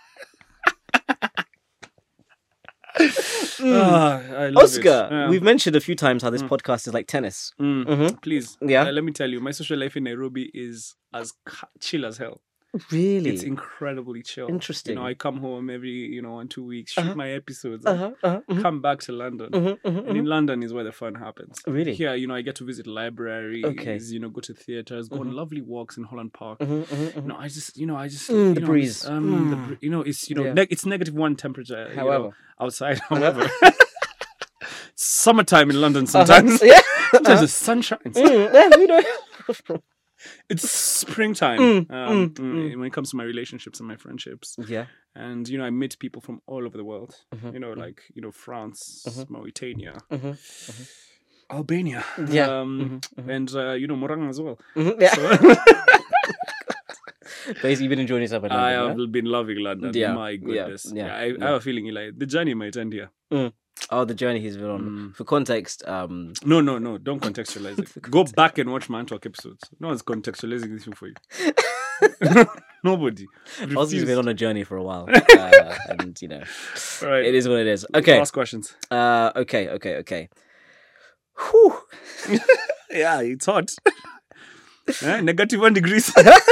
Ah, I love Oscar, it. Yeah. we've mentioned a few times how this podcast is like tennis. Mm. Mhm. Please, Yeah. uh, let me tell you, my social life in Nairobi is as ca- chill as hell. Really? It's incredibly chill. Interesting. You know, I come home every, you know, one, two weeks, shoot Uh-huh. my episodes, Uh-huh, uh-huh, mhm, come back to London. mhm, mhm, And in mhm. London is where the fun happens. Really? Here, you know, I get to visit libraries, Okay. you know, go to theaters, go on lovely walks in Holland Park. Mhm, mhm, mhm. No, I just, you know, I just, Mm, you the know, breeze. it's, Um, the, Mm. br- you know, it's, you know, Yeah. neg- it's negative one temperature. you know, However. outside. However, summertime in London Uh-huh. sometimes. Yeah. Sometimes the sun shines. Mm, yeah, we know. It's springtime. Mm, um, mm, mm, when it comes to my relationships and my friendships. Yeah. And you know, I meet people from all over the world. Mhm, You know, like you know, France, Mhm. Mauritania, Mhm, Albania, Yeah. um, mhm, mhm. and uh, you know, Morang as well. Mhm, yeah. So, Basically, you've been enjoying yourself in I London, have been loving London. Yeah, My yeah, goodness. yeah, Yeah, I, yeah. I have a feeling like the journey might end here. yeah? Oh, the journey he's been on. Mm. For context, um, No, no, no. Don't contextualize it. Go back and watch Man Talk episodes. No one's contextualizing this thing for you. Nobody. Ozzy's Refuse. been on a journey for a while, uh, and you know, All right. it is what it is. Okay, Last questions. uh, okay, okay, okay. Whew. Yeah, it's hot. Eh, negative one degrees.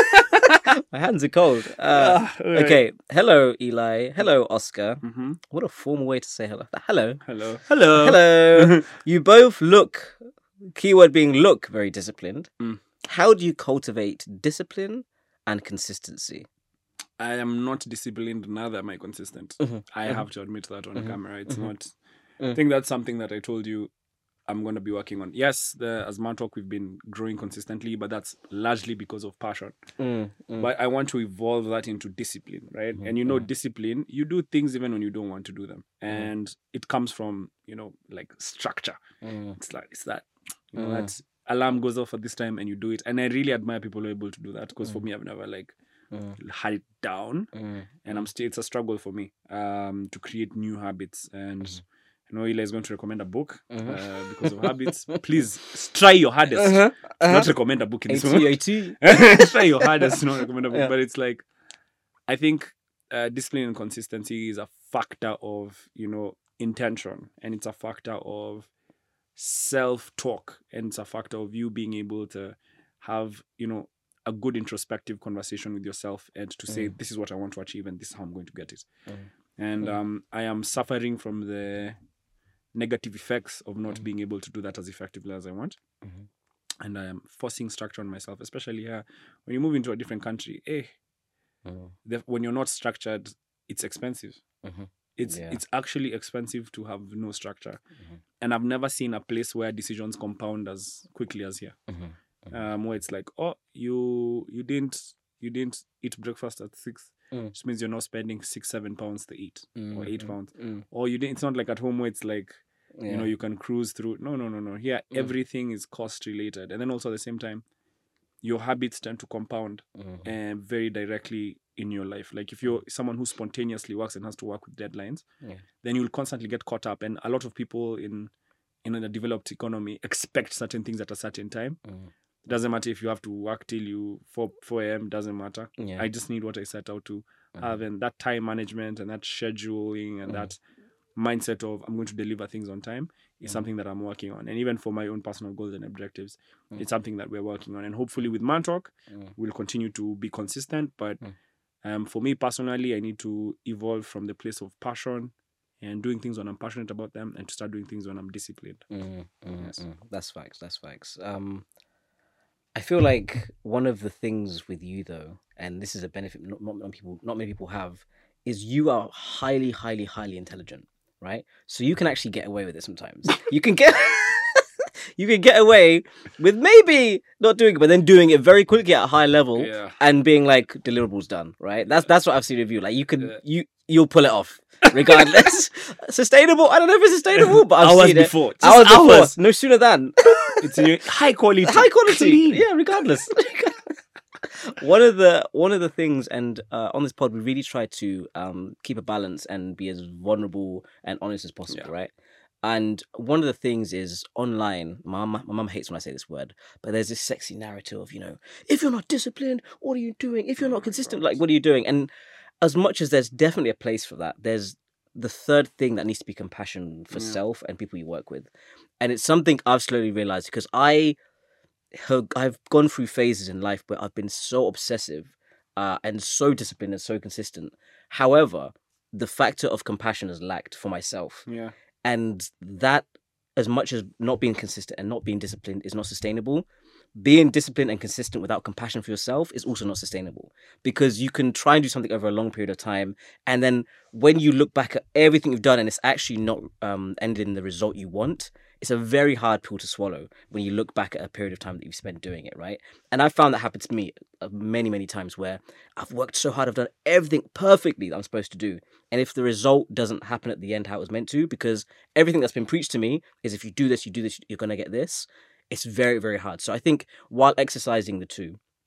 My hands are cold. Uh, Ah, all right. okay, hello, Eli. Hello, Oscar. Mhm. What a formal way to say hello. Hello. Hello. Hello. Hello. You both look, keyword being look, very disciplined. Mm. How do you cultivate discipline and consistency? I am not disciplined, neither am I consistent. Mhm, I mhm. have to admit that on Mhm, camera. It's mhm. not. Mm. I think that's something that I told you I'm going to be working on. Yes, the as Man Talk, we've been growing consistently, but that's largely because of passion. Mm, mm, But I want to evolve that into discipline, right? Mhm, And you know, mhm. discipline, you do things even when you don't want to do them. Mhm. And it comes from, you know, like structure. mm, It's like, it's that, you know, Mm. that alarm goes off at this time and you do it. And I really admire people who are able to do that because for Mm. me, I've never like mm, had it down. mm, And I'm still, it's a struggle for me um, to create new habits. And Mhm. I know Eli is going to recommend a book Mhm. uh, because of habits. Please try your hardest. Uh-huh, uh-huh. Not recommend a book in this AT, moment. AT. Try your hardest to not recommend a book. Yeah. But it's like, I think uh, discipline and consistency is a factor of, you know, intention. And it's a factor of self-talk. And it's a factor of you being able to have, you know, a good introspective conversation with yourself and to say, Mm. this is what I want to achieve and this is how I'm going to get it. Mm. And Mm. um, I am suffering from the negative effects of not Mm. being able to do that as effectively as I want. Mhm. And I am forcing structure on myself, especially here. When you move into a different country, eh, Mm. the, when you're not structured, it's expensive. Mhm. It's Yeah. it's actually expensive to have no structure. Mhm. And I've never seen a place where decisions compound as quickly as here. Mhm. Mhm. Um, where it's like, oh, you you didn't you didn't eat breakfast at six, Mm. which means you're not spending six seven pounds to eat or eight Mhm. pounds. Mm. Or you didn't. It's not like at home where it's like, Yeah. you know, you can cruise through. No, no, no, no. Here, Mm. everything is cost related, and then also at the same time, your habits tend to compound Mhm. and very directly in your life. Like if you're someone who spontaneously works and has to work with deadlines, Yeah. then you'll constantly get caught up. And a lot of people in in a developed economy expect certain things at a certain time. Mm. Doesn't matter if you have to work till you four four a.m. Doesn't matter. Yeah. I just need what I set out to Mhm. have, and that time management and that scheduling and Mhm. that mindset of I'm going to deliver things on time is Mhm. something that I'm working on. And even for my own personal goals and objectives, Mm. it's something that we're working on. And hopefully with Man Talk, Mm. we'll continue to be consistent. But Mm. um, for me personally, I need to evolve from the place of passion and doing things when I'm passionate about them and to start doing things when I'm disciplined. Mm, mm, Yes. mm. That's facts. That's facts. Um, I feel like one of the things with you though, and this is a benefit not, not many people, not many people have, is you are highly, highly, highly intelligent, right? So you can actually get away with it sometimes. You can get, you can get away with maybe not doing it, but then doing it very quickly at a high level Yeah. and being like deliverables done, right? That's that's what I've seen with you. Like you can, Yeah. you you'll pull it off regardless. Sustainable? I don't know if it's sustainable, but I've Hours seen it. before. Just Hours before, hours. no sooner than. It's in your high quality. High quality, Clean. yeah. Regardless, one of the one of the things, and uh, on this pod, we really try to um, keep a balance and be as vulnerable and honest as possible, Yeah. right? And one of the things is online. My mum, my mum hates when I say this word, but there's this sexy narrative of, you know, if you're not disciplined, what are you doing? If you're Oh not my consistent, God. like what are you doing? And as much as there's definitely a place for that, there's the third thing that needs to be compassion for Yeah. self and people you work with, and it's something I've slowly realized because I have, I've gone through phases in life where I've been so obsessive uh, and so disciplined and so consistent. However, the factor of compassion has lacked for myself. Yeah. And that, as much as not being consistent and not being disciplined is not sustainable, being disciplined and consistent without compassion for yourself is also not sustainable, because you can try and do something over a long period of time, and then when you look back at everything you've done and it's actually not um, ended in the result you want, it's a very hard pill to swallow when you look back at a period of time that you've spent doing it, right? And I found that happened to me uh, many, many times where I've worked so hard, I've done everything perfectly that I'm supposed to do. And if the result doesn't happen at the end how it was meant to, because everything that's been preached to me is if you do this, you do this, you're going to get this, it's very, very hard. So I think while exercising the two,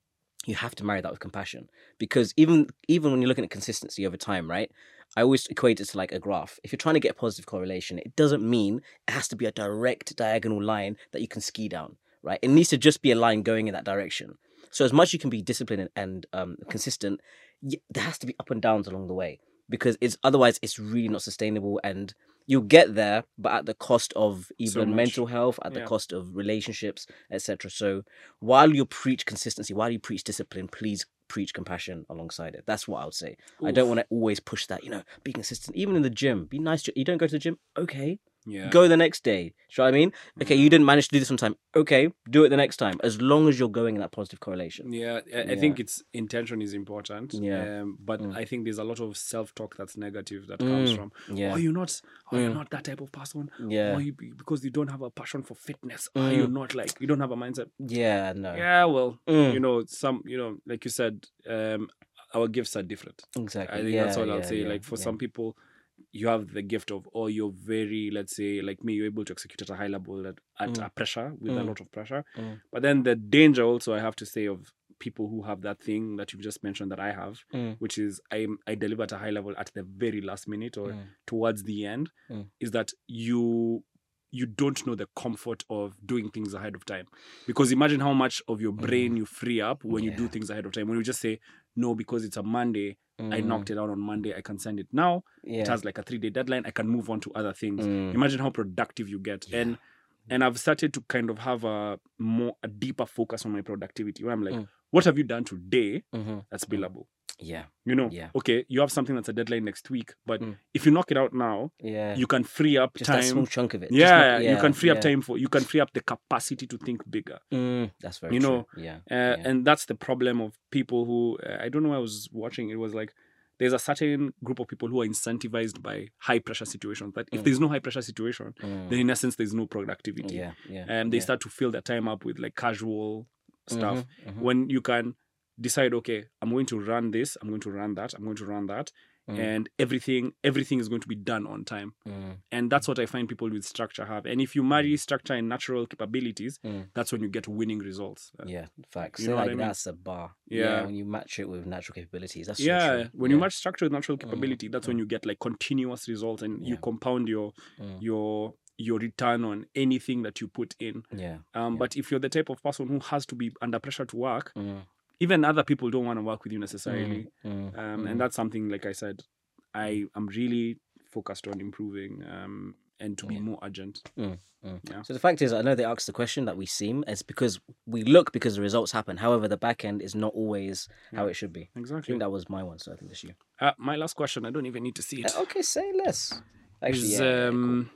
you have to marry that with compassion, because even even when you're looking at consistency over time, right? I always equate it to like a graph. If you're trying to get a positive correlation, it doesn't mean it has to be a direct diagonal line that you can ski down, right? It needs to just be a line going in that direction. So as much as you can be disciplined and um, consistent, y- there has to be up and downs along the way, because it's otherwise it's really not sustainable, and you'll get there, but at the cost of So even much. mental health, at the Yeah. cost of relationships, et cetera. So while you preach consistency, while you preach discipline, please preach compassion alongside it. That's what I would say. I don't Oof. want to always push that, you know, be consistent. Even in the gym, be nice to you. Don't go to the gym, okay. Yeah. Go the next day. Do you know what I mean? Okay, you didn't manage to do this one time. Okay, do it the next time. As long as you're going in that positive correlation. Yeah, I, I Yeah. think it's intention is important. Yeah. Um, but Mm. I think there's a lot of self-talk that's negative that comes Mm. from, Yeah. oh, you're not, oh, you're Mm. not that type of person. Yeah. Oh, you, because you don't have a passion for fitness. Oh, you're Mm. not like, you don't have a mindset. Yeah, no. Yeah, well, Mm. you know, some, you know, like you said, um, our gifts are different. Exactly. I think yeah, that's all I'll yeah, say. yeah, Like for yeah. some people, you have the gift of, or you're very, let's say, like me, you're able to execute at a high level at, at Mm. a pressure with a Mm. lot of pressure. Mm. But then the danger also, I have to say, of people who have that thing that you've just mentioned that I have, Mm. which is I I deliver at a high level at the very last minute or Mm. towards the end, Mm. is that you you don't know the comfort of doing things ahead of time. Because imagine how much of your brain you free up when you do Yeah. things ahead of time. When you just say, no, because it's a Monday, I Mm. knocked it out on Monday, I can send it now. Yeah. It has like a three-day deadline, I can move on to other things. Mm. Imagine how productive you get. Yeah. And and I've started to kind of have a more a deeper focus on my productivity, where I'm like, Mm. what have you done today Mhm. that's billable? Yeah. You know, Yeah. okay, you have something that's a deadline next week, but Mm. if you knock it out now, Yeah. you can free up Just that time. small chunk of it. Just Yeah, not- you can free up yeah. time for you can free up the capacity to think bigger. Mm, that's very You true. know, Yeah. Uh, yeah. And that's the problem of people who uh, I don't know. I was watching. It was like there's a certain group of people who are incentivized by high pressure situations. But if Mm. there's no high pressure situation, Mm. then in essence there's no productivity. Yeah. Yeah. And they yeah. start to fill their time up with like casual stuff. Mhm, mhm. When you can decide, okay, I'm going to run this, I'm going to run that, I'm going to run that, Mm. and everything everything is going to be done on time. Mm. And that's what I find people with structure have. And if you marry structure and natural capabilities, Mm. that's when you get winning results. Uh, Yeah, facts. You So know what like I mean? that's a bar. Yeah. when you match it with natural capabilities, that's so yeah, true. when yeah. you match structure with natural capability, that's when mm. you get like continuous results, and you Yeah. compound your Mm. your your return on anything that you put in. Yeah. Um, Yeah. But if you're the type of person who has to be under pressure to work, Mm. even other people don't want to work with you necessarily. Mm. Mm. Um, Mm. And that's something, like I said, I am really focused on improving um, and to be Yeah. more urgent. Mm, mm. Yeah. So the fact is, I know they asked the question that we seem. It's because we look because the results happen. However, the back end is not always how Yeah. it should be. I Exactly. think that was my one, so I think that's you. Uh, my last question, I don't even need to see it. Uh, Okay, say less. Actually, Is, yeah, yeah, cool. um,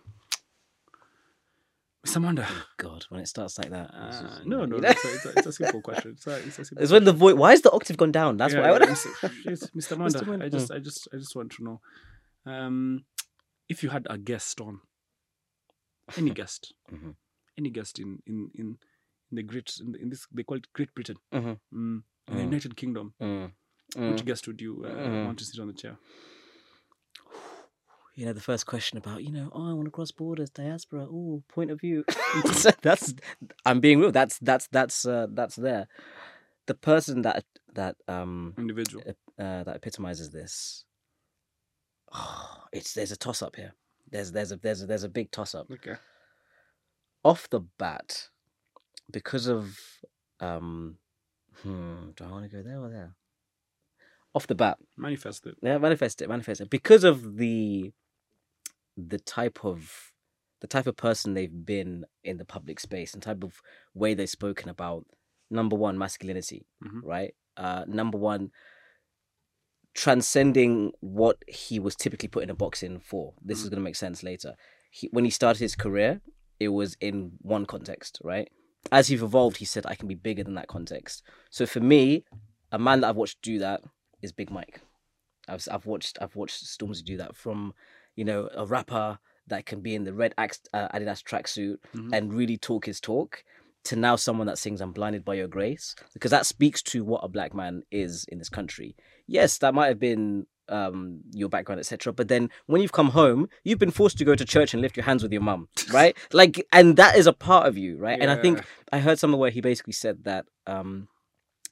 Mister Manda. God, when it starts like that. it's Uh, just, no, you no, know? it's a, it's, a, it's a simple question. It's, a, it's, a simple It's when the voice. Why is the octave gone down? That's Yeah, why I yeah, want Mister Yes, Mister Manda, Mister Manda. I just, I just, I just want to know, um, if you had a guest on, any guest, Mhm. any guest in in in, in the great in, in this they call it Great Britain, Mhm. mm, in the Mm. United Kingdom. Mm. Which Mm. guest would you uh, Mm. want to sit on the chair? You know, the first question about, you know, oh, I want to cross borders, diaspora, oh, point of view. So that's, I'm being real. That's that's that's uh, that's there. The person that that um Individual. uh, that epitomizes this. Oh, it's there's a toss up here. There's there's a there's a, there's a big toss up. Okay. Off the bat, because of um, hmm, do I want to go there or there? Off the bat, Manifest it. yeah, manifest it, manifest it. Because of the the type of the type of person they've been in the public space and type of way they've spoken about, number one, masculinity, Mhm. right? Uh, number one, transcending what he was typically put in a box in for. This is Mhm. going to make sense later. He, when he started his career, it was in one context, right? As he's evolved, he said, I can be bigger than that context. So for me, a man that I've watched do that is Big Mike. I've I've watched I've watched Stormzy do that, from, you know, a rapper that can be in the red Ax, uh, Adidas tracksuit Mhm. and really talk his talk, to now someone that sings "I'm blinded by your grace," because that speaks to what a black man is in this country. Yes, that might have been um, your background, et cetera. But then when you've come home, you've been forced to go to church and lift your hands with your mum, right? Like, and that is a part of you, right? And I think Yeah. I heard somewhere where he basically said that um,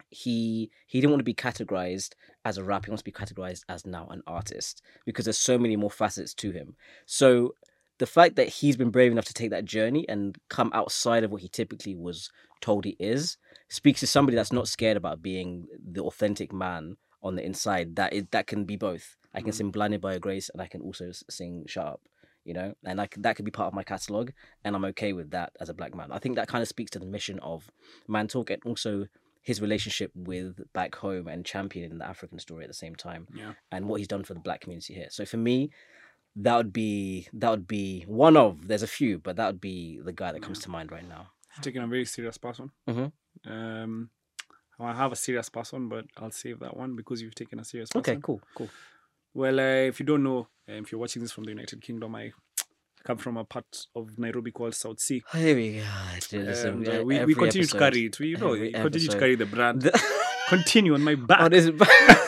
he he didn't want to be categorized as a rapper. He wants to be categorized as now an artist because there's so many more facets to him. So the fact that he's been brave enough to take that journey and come outside of what he typically was told he is speaks to somebody that's not scared about being the authentic man on the inside. That is, that can be both. I can mm. sing Blinded by Your Grace, and I can also sing Shut Up, you know, and I can, that could be part of my catalogue, and I'm okay with that as a black man. I think that kind of speaks to the mission of Man Talk, and also his relationship with back home and championing the African story at the same time, yeah. and what he's done for the black community here. So for me, that would be that would be one of, there's a few, but that would be the guy that comes yeah. to mind right now. You've taken a very serious person. Mm-hmm. Um, I have a serious person, but I'll save that one because you've taken a serious person. Okay, cool, cool. Well, uh, if you don't know, uh, if you're watching this from the United Kingdom, I come from a part of Nairobi called South Sea. Here we go. Um, uh, we, we continue episode, to carry it. We, you know, we continue episode. to carry the brand. The... Continue on my back. Oh, this is...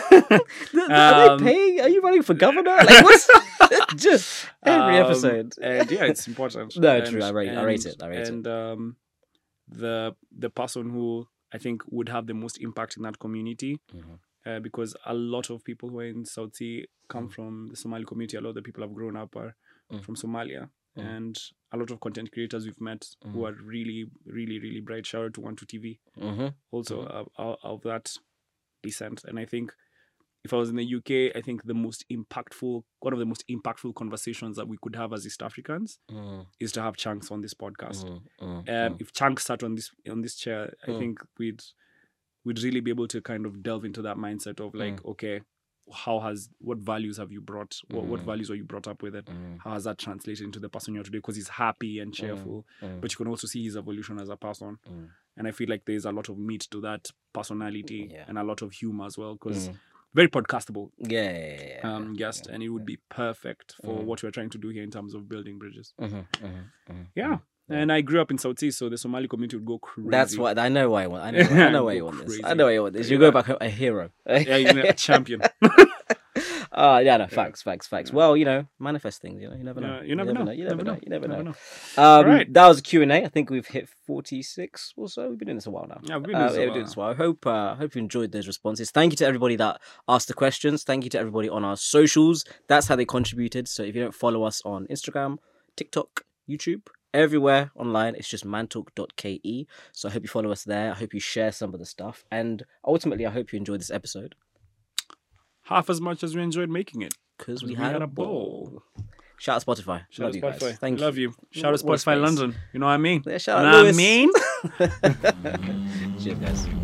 Are um, they paying? Are you running for governor? Like, what's just every um, episode? And yeah, it's important. No, and, true. I rate, and, I rate it. I rate and, it. And um, the the person who I think would have the most impact in that community, mm-hmm. uh, because a lot of people who are in South Sea come mm. from the Somali community. A lot of the people have grown up are mm. from Somalia. Mm. And a lot of content creators we've met mm. who are really, really, really bright. Shout out to One Two T V. Mm-hmm. Also mm-hmm. Of, of, of that descent. And I think if I was in the U K, I think the most impactful, one of the most impactful conversations that we could have as East Africans mm. is to have Chunks on this podcast. Mm, mm, um, mm. If Chunks sat on this on this chair, mm. I think we'd we'd really be able to kind of delve into that mindset of like, mm. okay, how has what values have you brought? What, mm. what values were you brought up with? It? Mm. How has that translated into the person you are today? Because he's happy and cheerful, mm. Mm. but you can also see his evolution as a person. Mm. And I feel like there's a lot of meat to that personality yeah. and a lot of humor as well, because mm. very podcastable yeah, yeah, yeah, yeah. um, guest, yeah. and it would be perfect for mm. what we're trying to do here in terms of building bridges. Mm-hmm, mm-hmm, mm-hmm. Yeah. And I grew up in South Sea, so the Somali community would go crazy. That's what I know. Why I want. I know. I know why you want this. I know why you want this. You yeah. go back a hero. Yeah, you know, a champion. Uh, yeah, no, facts, yeah. facts, facts. Yeah. Well, you know, manifest things, you know, you never know. Yeah, you, never you never know. know. You never, never know. know. You never, never know. know. Um, right. That was a Q and A. I think we've hit forty-six or so. We've been doing this a while now. Yeah, we've been doing uh, this a while. Doing this a while. I hope, uh, hope you enjoyed those responses. Thank you to everybody that asked the questions. Thank you to everybody on our socials. That's how they contributed. So if you don't follow us on Instagram, TikTok, YouTube, everywhere online, it's just mantalk dot k e. So I hope you follow us there. I hope you share some of the stuff. And ultimately, I hope you enjoyed this episode. Half as much as we enjoyed making it. Because we, we had, had a ball. ball. Shout out Spotify. Shout Love out you Spotify. guys. Thank Love you. you. Shout out Spotify London. You know what I mean? Yeah, shout you out know Lewis. what I mean? Cheers, guys.